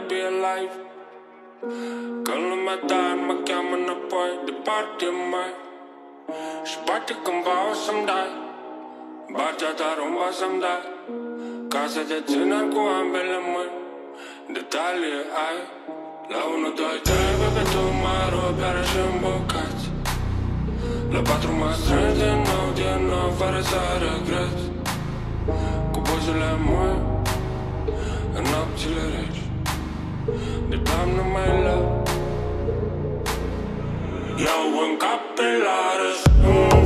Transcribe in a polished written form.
be alive. Când lumea ta mă cheamă înapoi, departe mai. Și poate cândva o să-mi dai barcea ta rumba să-mi dai, ca să te țină cu ambele mâini. Detalii ai la 1, 2, 3, bebe, tu mă rupi iară și îmbucați. La 4 mă strângi din nou, fără să regret. Cu buzele moi în nopțile reci, de toamnă mai la iau în capelare.